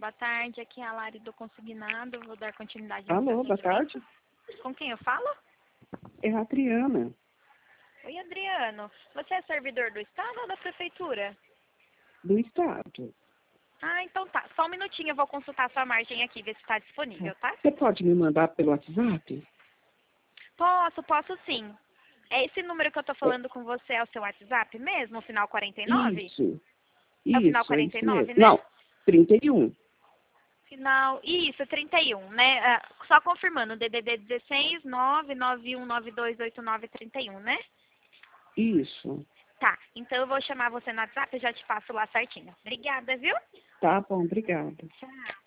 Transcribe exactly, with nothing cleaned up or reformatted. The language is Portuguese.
boa tarde. Aqui é a Lari do Consignado. Vou dar continuidade. Alô, boa tarde. Com quem eu falo? É a Adriana. Oi, Adriano. Você é servidor do Estado ou da Prefeitura? Do Estado. Ah, então tá. Só um minutinho, eu vou consultar sua margem aqui, ver se está disponível, tá? Você pode me mandar pelo WhatsApp? Posso, posso sim. É esse número que eu tô falando com você é o seu WhatsApp mesmo, o final quarenta e nove? Isso. É o final Isso, é quarenta e isso nove, mesmo. né? Não, trinta e um. Final, isso, trinta e um, né? Ah, só confirmando, D D D dezesseis, nove nove um nove dois oito nove trinta e um, né? Isso. Tá, então eu vou chamar você no WhatsApp e já te passo lá certinho. Obrigada, viu? Tá bom, obrigada. Tchau.